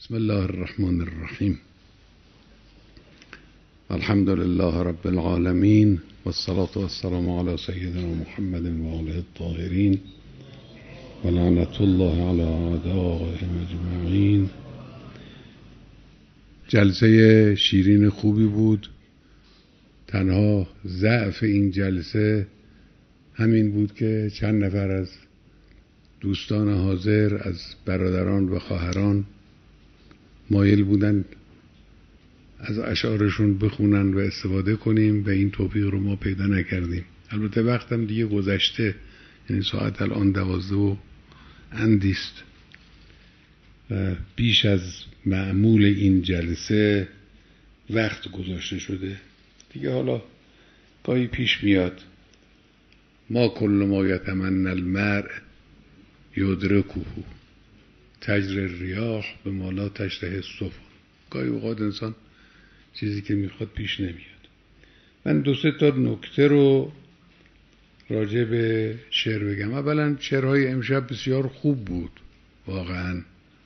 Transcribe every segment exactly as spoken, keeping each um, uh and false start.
بسم الله الرحمن الرحیم. الحمد لله رب العالمین والصلاة والسلام علی سیدنا محمد و آله الطاهرین و لعنت الله علی اعدائهم اجمعین. جلسه شیرین خوبی بود. تنها ضعف این جلسه همین بود که چند نفر از دوستان حاضر، از برادران و خواهران مایل بودن از اشعارشون بخونن و استفاده کنیم و این توفیق رو ما پیدا نکردیم. البته وقتم دیگه گذشته، یعنی ساعت الان دوازده و اندیست و بیش از معمول این جلسه وقت گذاشته شده دیگه. حالا گاهی پیش میاد ما کل ما یتمنی المرء یدرکه تجری الریاح بما لا تشتهی السفن. گاهی اوقات انسان چیزی که میخواد پیش نمیاد. من دو سه تا نکته رو راجع به شعر بگم. اولا شعرهای امشب بسیار خوب بود واقعا.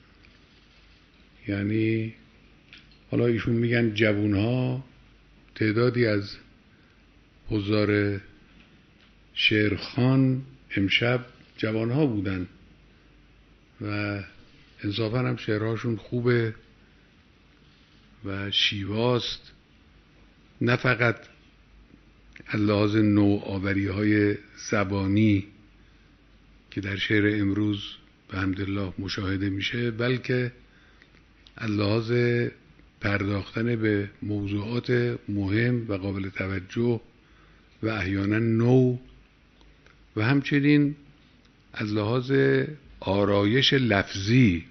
یعنی حالا ایشون میگن جوانها، تعدادی از حضار شعرخوان امشب جوانها بودن و انصافا هم شعرهاشون خوبه و شیواست، نه فقط لحاظ نوآوری های زبانی که در شعر امروز به حمدالله مشاهده میشه، بلکه لحاظ پرداختن به موضوعات مهم و قابل توجه و احیانا نو، و همچنین از لحاظ آرایش لفظی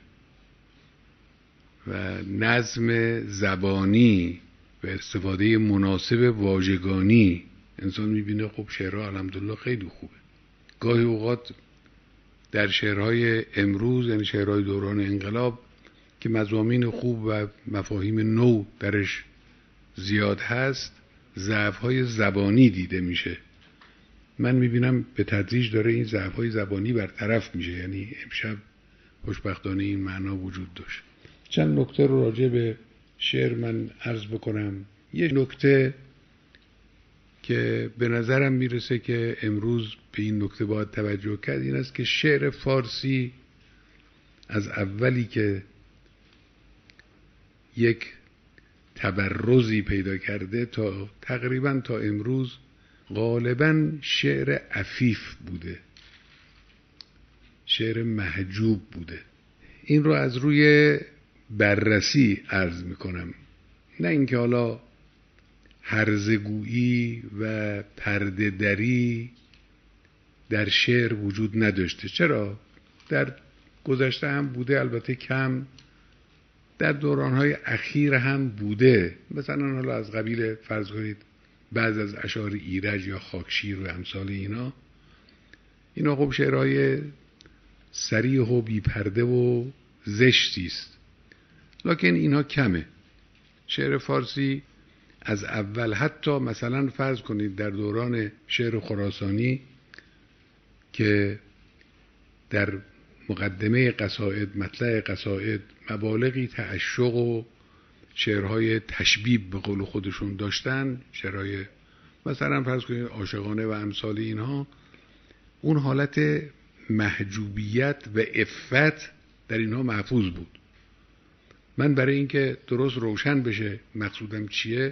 و نظم زبانی و استفاده مناسب واژگانی انسان میبینه خب شعرها الحمدلله خیلی خوبه. گاهی اوقات در شعرهای امروز، یعنی شعرهای دوران انقلاب، که مضامین خوب و مفاهیم نو درش زیاد هست، ضعف‌های زبانی دیده میشه. من میبینم به تدریج داره این ضعف‌های زبانی برطرف میشه. یعنی امشب خوشبختانه این معنا وجود داشت. چند نکته رو راجع به شعر من عرض بکنم. یه نکته که به نظرم میرسه که امروز به این نکته باید توجه کرد این است که شعر فارسی از اولی که یک تبرزی پیدا کرده تا تقریبا تا امروز غالباً شعر عفیف بوده، شعر محجوب بوده. این رو از روی بررسی عرض میکنم، نه اینکه حالا هرزگویی و پرده دری در شعر وجود نداشته. چرا؟ در گذشته هم بوده، البته کم. در دورانهای اخیر هم بوده. مثلا حالا از قبیل فرض کنید بعض از اشعار ایرج یا خاکشیر و امثال اینا، اینا خب شعرهای صریح و بی پرده و زشتی است، لکن اینا کمه. شعر فارسی از اول، حتی مثلا فرض کنید در دوران شعر خراسانی که در مقدمه قصائد، مطلع قصائد، مبالغی تعشق و شعرهای تشبیب به قول خودشون داشتن، شعرهای مثلا فرض کنید عاشقانه و امثال اینها، اون حالت محجوبیت و عفت در اینها محفوظ بود. من برای اینکه درست روشن بشه مقصودم چیه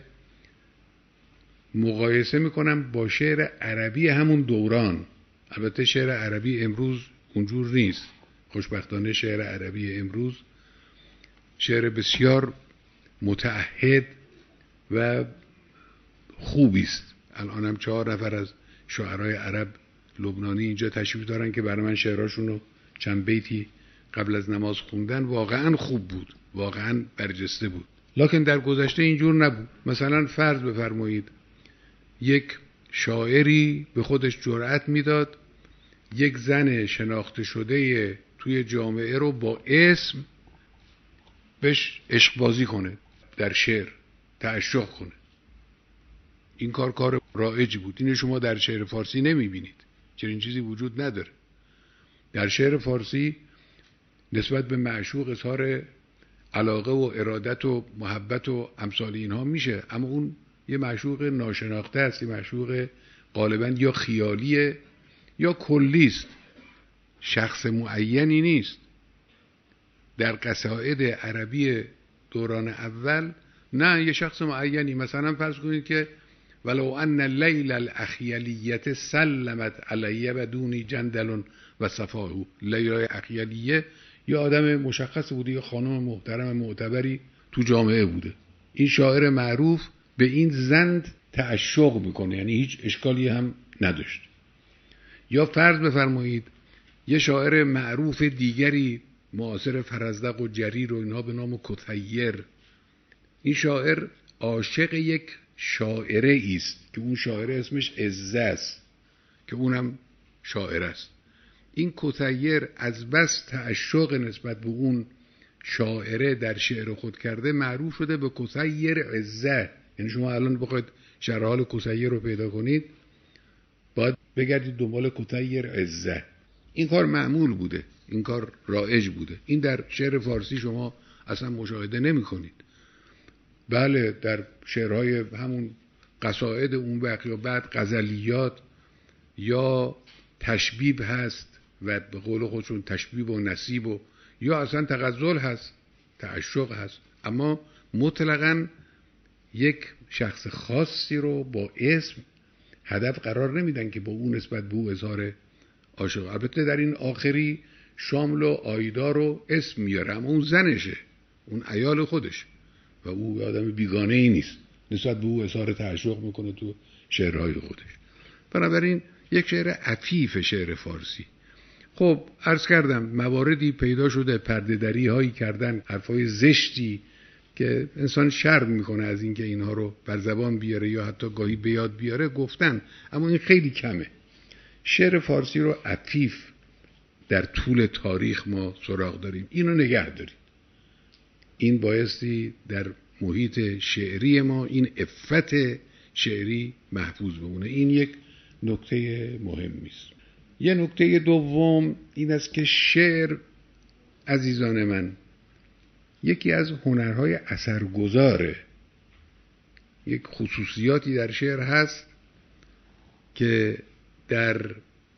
مقایسه میکنم با شعر عربی همون دوران. البته شعر عربی امروز اونجور نیست. خوشبختانه شعر عربی امروز شعر بسیار متعهد و خوبی است. الان هم چهار نفر از شاعرای عرب لبنانی اینجا تشریف دارن که برای من شعراشون رو چند بیتی قبل از نماز خوندن. واقعا خوب بود، واقعا برجسته بود. لکن در گذشته اینجور نبود. مثلا فرض بفرمایید یک شاعری به خودش جرأت میداد یک زن شناخته شده توی جامعه رو با اسم بهش عشق بازی کنه، در شعر تعشق کنه. این کار کار رایجی بود. اینو شما در شعر فارسی نمیبینید. چنین چیزی وجود نداره. در شعر فارسی نسبت به معشوق اظهار علاقه و ارادت و محبت و امثال اینها میشه، اما اون یه معشوق ناشناخته است، یه معشوق غالبا یا خیالیه یا کلیست، شخص معینی نیست. در قصائد عربی دوران اول نه یه شخص معینی، مثلا فرض کنید که ولو ان لیل الاخیلیت سلمت علیه بدونی جندل و صفاهو، لیلای اخیلیه یه آدم مشخص بوده، یه خانم محترم معتبری تو جامعه بوده، این شاعر معروف به این زند تعشق میکنه، یعنی هیچ اشکالی هم نداشت. یا فرض بفرمایید یه شاعر معروف دیگری معاصر فرزدق و جریر و اینها به نام کثیر، این شاعر عاشق یک شاعره است که اون شاعره اسمش عزه است که اونم شاعر است. این کثیر از بس تعشق نسبت به اون شاعره در شعر خود کرده معروف شده به کثیر عزه. یعنی شما الان بخواید شرح حال کثیر رو پیدا کنید باید بگردید دنبال کثیر عزه. این کار معمول بوده، این کار رایج بوده، این در شعر فارسی شما اصلا مشاهده نمی کنید. بله در شعرهای همون قصائد اون وقت یا بعد غزلیات یا تشبیب هست و به قول خودشون تشبیب و نصیب و یا اصلا تغزل هست، تعشق هست، اما مطلقاً یک شخص خاصی رو با اسم هدف قرار نمیدن که با اون نسبت به او اظهار عاشق. البته در این آخری شامل و آیدا رو اسم میاره، اما اون زنشه، اون عیال خودش و او آدم بیگانه ای نیست، نسبت به او اظهار تعشق میکنه تو شعرهای خودش. بنابراین یک شعر عفیف شعر فارسی. خب عرض کردم مواردی پیدا شده، پرده دری هایی کردن، حرفای زشتی که انسان شرم میکنه از اینکه اینها رو بر زبان بیاره یا حتی گاهی به یاد بیاره گفتن، اما این خیلی کمه. شعر فارسی رو عفیف در طول تاریخ ما سراغ داریم، اینو نگه داریم. این بایستی در محیط شعری ما این عفت شعری محفوظ بمونه. این یک نکته مهمی است. یه نکته دوم این است که شعر عزیزان من یکی از هنرهای اثرگذاره. یک خصوصیاتی در شعر هست که در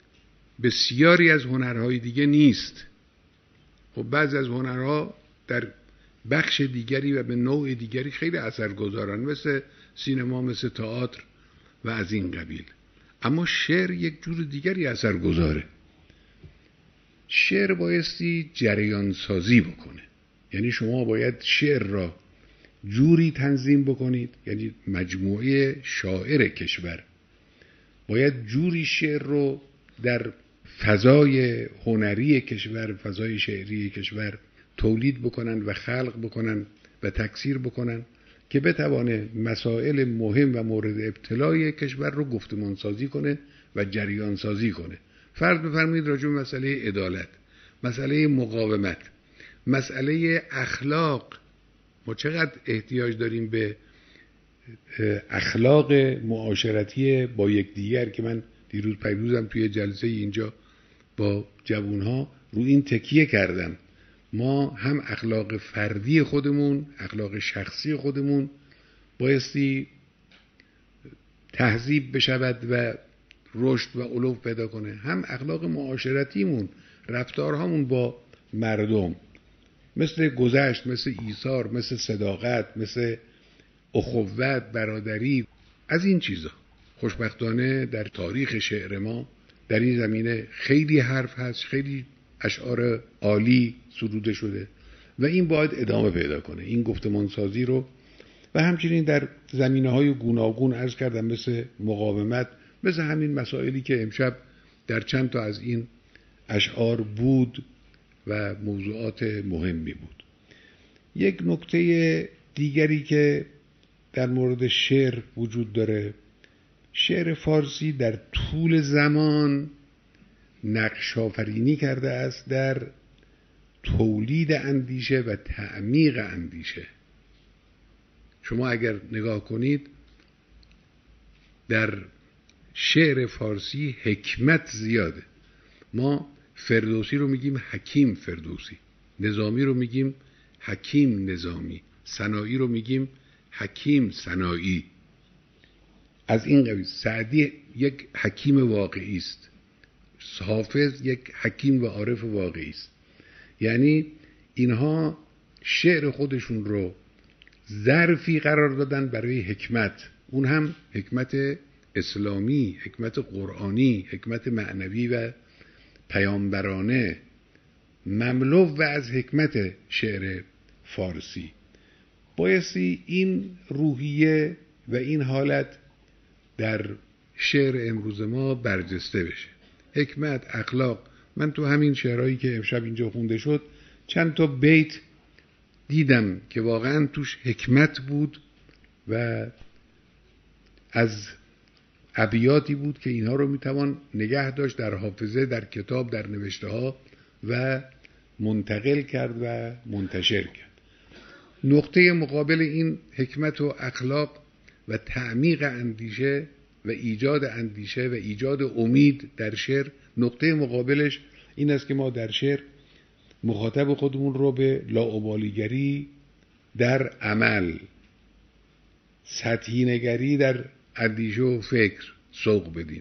بسیاری از هنرهای دیگه نیست. خب بعضی از هنرها در بخش دیگری و به نوع دیگری خیلی اثرگذارن، مثل سینما، مثل تئاتر و از این قبیل، اما شعر یک جور دیگری اثرگذاره. شعر بایستی جریان سازی بکنه، یعنی شما باید شعر را جوری تنظیم بکنید، یعنی مجموعه شاعر کشور باید جوری شعر رو در فضای هنری کشور، فضای شعری کشور تولید بکنن و خلق بکنن و تکثیر بکنن که بتوانه مسائل مهم و مورد ابتلای کشور رو گفتمان سازی کنه و جریان سازی کنه. فرض بفرمایید راجع به مسئله عدالت، مسئله مقاومت، مسئله اخلاق. ما چقدر احتیاج داریم به اخلاق معاشرتی با یکدیگر که من دیروز پیروزم توی جلسه اینجا با جوانها رو این تکیه کردم. ما هم اخلاق فردی خودمون، اخلاق شخصی خودمون بایستی تهذیب بشود و رشد و علو پیدا کنه، هم اخلاق معاشرتیمون، رفتارهامون با مردم، مثل گذشت، مثل ایثار، مثل صداقت، مثل اخوت، برادری، از این چیزا. خوشبختانه در تاریخ شعر ما در این زمینه خیلی حرف هست، خیلی اشعار عالی سروده شده و این باید ادامه پیدا کنه، این گفتمان سازی رو. و همچنین در زمینه‌های گوناگون عرض کردم، مثل مقاومت، مثل همین مسائلی که امشب در چند تا از این اشعار بود و موضوعات مهمی بود. یک نکته دیگری که در مورد شعر وجود داره، شعر فارسی در طول زمان نقش آفرینی کرده است در تولید اندیشه و تعمیق اندیشه. شما اگر نگاه کنید در شعر فارسی حکمت زیاده. ما فردوسی رو میگیم حکیم فردوسی، نظامی رو میگیم حکیم نظامی، سنایی رو میگیم حکیم سنایی. از این قبیل سعدی یک حکیم واقعی است، حافظ یک حکیم و عارف واقعی است. یعنی اینها شعر خودشون رو ظرفی قرار دادن برای حکمت، اون هم حکمت اسلامی، حکمت قرآنی، حکمت معنوی و پیامبرانه، مملو و از حکمت شعر فارسی. بایستی این روحیه و این حالت در شعر امروز ما برجسته بشه. حکمت، اخلاق. من تو همین شعرهایی که امشب اینجا خونده شد چند تا بیت دیدم که واقعا توش حکمت بود و از ابیاتی بود که اینها رو میتوان نگه داشت در حافظه، در کتاب، در نوشته ها و منتقل کرد و منتشر کرد. نقطه مقابل این حکمت و اخلاق و تعمیق اندیشه و ایجاد اندیشه و ایجاد امید در شعر، نقطه مقابلش این است که ما در شعر مخاطب خودمون رو به لاابالیگری در عمل، سطحی نگری در اندیشه و فکر سوق بدیم،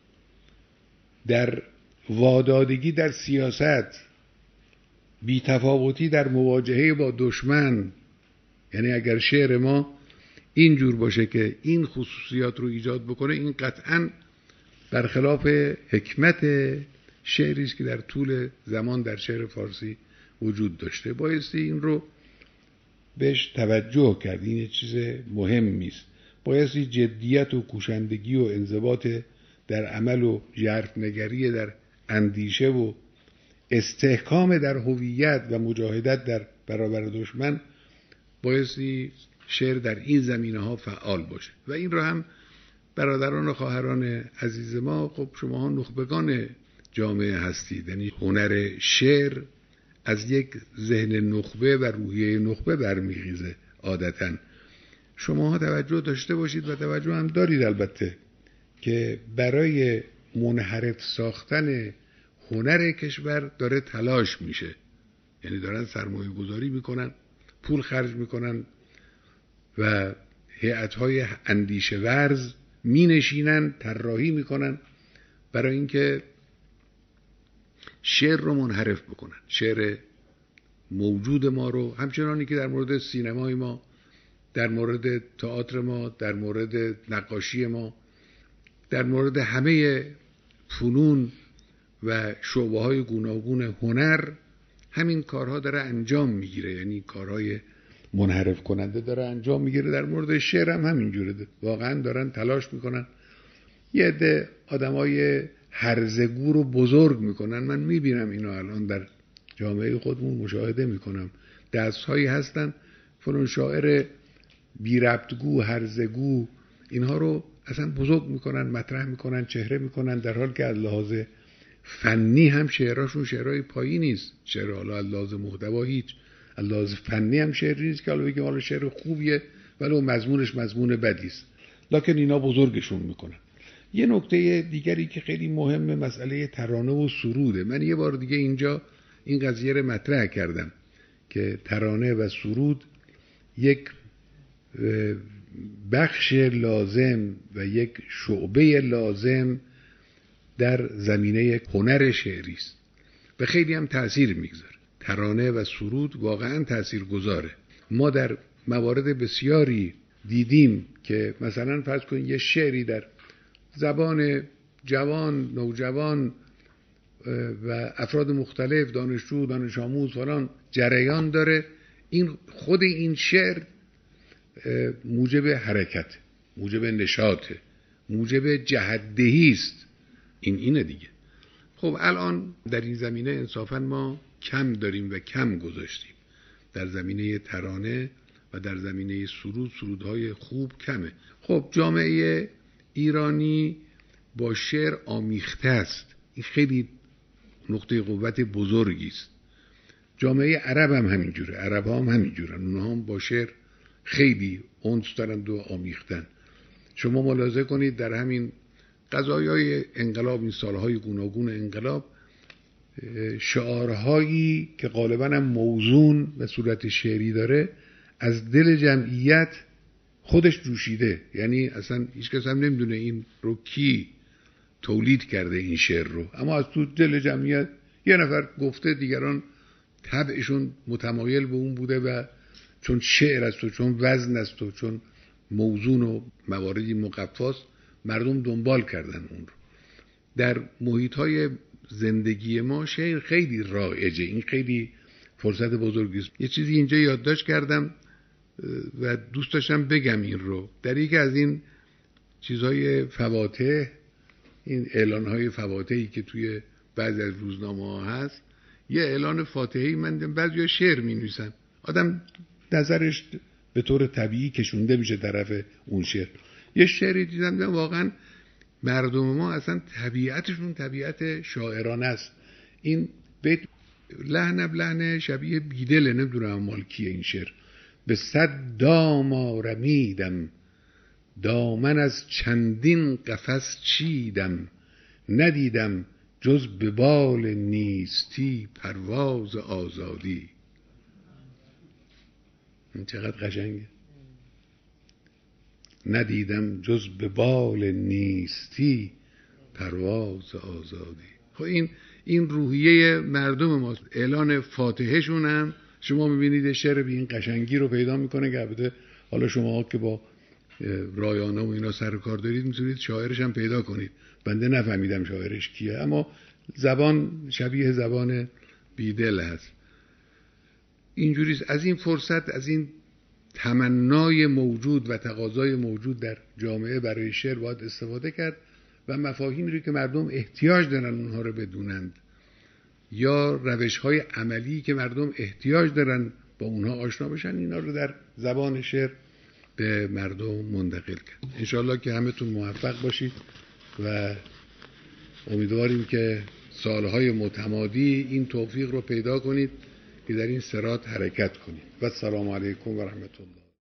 در وادادگی در سیاست، بی‌تفاوتی در مواجهه با دشمن. یعنی اگر شعر ما اینجور باشه که این خصوصیات رو ایجاد بکنه، این قطعاً برخلاف حکمت شعری است که در طول زمان در شعر فارسی وجود داشته. بایستی این رو بهش توجه کرد، این چیز مهمی است. بایستی جدیت و کوشندگی و انضباط در عمل و ژرف‌نگری در اندیشه و استحکام در هویت و مجاهدت در برابر دشمن، بایستی شعر در این زمینه ها فعال باشه. و این رو هم برادران و خواهران عزیز ما، خب شما ها نخبگان جامعه هستید، یعنی هنر شعر از یک ذهن نخبه و روحیه نخبه برمیخیزه عادتاً. شما ها توجه داشته باشید و توجه هم دارید البته که برای منحرف ساختن هنر کشور داره تلاش میشه، یعنی دارن سرمایه گذاری میکنن، پول خرج میکنن و هیئت‌های اندیشه ورز می نشینن، طراحی میکنن برای اینکه شعر رو منحرف بکنن، شعر موجود ما رو، همچنانی که در مورد سینمای ما، در مورد تئاتر ما، در مورد نقاشی ما، در مورد همه فنون و شعبه‌های گوناگون هنر همین کارها داره انجام میگیره، یعنی کارهای منحرف کننده داره انجام میگیره. در مورد شعر هم همینجوره، واقعا دارن تلاش میکنن. یه عده آدمای هرزگو رو بزرگ میکنن. من میبینم اینا الان در جامعه خودمون مشاهده میکنم، دستهایی هستن فلان شاعر بی ربطگو، هرزگو، اینها رو اصلا بزرگ میکنن، مطرح میکنن، چهره میکنن، در حال که از لحاظ فنی هم شعراشون شعرهای پایی نیست. شعر حالا از لحاظ محتوا هیچ، از لحاظ فنی هم شعر نیست که حالا بگیم حالا شعر خوبیه ولی مضمونش مضمون بدی است، لکن اینا بزرگشون میکنن. یه نکته دیگری که خیلی مهمه مسئله ترانه و سروده. من یه بار دیگه اینجا این قضیه رو مطرح کردم که ترانه و سرود یک بخش لازم و یک شعبه لازم در زمینه هنر شعری است و خیلی هم تأثیر میگذاره. ترانه و سرود واقعا تأثیر گذاره. ما در موارد بسیاری دیدیم که مثلا فرض کنید یه شعری در زبان جوان، نوجوان و افراد مختلف، دانشجو، دانش آموز فلان جریان داره، این خود این شعر موجب حرکت، موجب نشاط، موجب جهت‌دهی است. این اینه دیگه. خب الان در این زمینه انصافاً ما کم داریم و کم گذاشتیم. در زمینه ترانه و در زمینه سرود، سرودهای خوب کمه. خب جامعه ایرانی با شعر آمیخته است، این خیلی نقطه قوت بزرگی است. جامعه عرب هم همینجوره، عرب هم همینجورن، اونها هم با شعر خیلی انس دارند و آمیختن. شما ملاحظه کنید در همین قضایای انقلاب، این سالهای گوناگون انقلاب، شعارهایی که غالبا هم موزون و صورت شعری داره از دل جمعیت خودش جوشیده. یعنی اصلا هیچ کس هم نمیدونه این رو کی تولید کرده این شعر رو، اما از تو دل جمعیت یه نفر گفته، دیگران طبعشون متمایل به اون بوده و چون شعر است و چون وزن است و چون موزون و مواردی مقفاست مردم دنبال کردن اون رو. در محیط‌های زندگی ما شعر خیلی رایجه، این خیلی فرصت بزرگی است. یه چیزی اینجا یادداشت کردم و دوست داشتم بگم این رو. در یکی از این چیزهای فواتح، این اعلان‌های فواتحی که توی بعضی از روزنامه‌ها هست، یه اعلان فاتحه‌ای من دیدم بعضیا شعر می‌نویسن، آدم نظرش به طور طبیعی کشونده میشه طرف اون شعر. یه شعری دیدم واقعا مردم ما اصلا طبیعتشون طبیعت شاعرانه است. این بیت لحن به لحن شبیه بیدل، نمیدونم مال کیه این شعر. به صد دام آرمیدم دامن از چندین قفس چیدم، ندیدم جز به بال نیستی پرواز آزادی. این چقدر قشنگه. ندیدم جز به بال نیستی پرواز آزادی. خب این این روحیه مردم ماست. اعلان فاتحهشون هم شما میبینید شعر به این قشنگی رو پیدا میکنه که البته حالا شما که با رایانه و اینا سر کار دارید میتونید شاعرش هم پیدا کنید. بنده نفهمیدم شاعرش کیه، اما زبان شبیه زبان بیدل هست. اینجوریست. از این فرصت، از این تمنای موجود و تقاضای موجود در جامعه برای شعر باید استفاده کرد و مفاهیمی رو که مردم احتیاج دارن اونها رو بدونند یا روش‌های عملی که مردم احتیاج دارن با اونها آشنا بشن، اینا رو در زبان شعر به مردم منتقل کرد. انشالله که همتون موفق باشید و امیدواریم که سالهای متمادی این توفیق رو پیدا کنید که در این صراط حرکت کنید. و السلام علیکم و رحمت الله.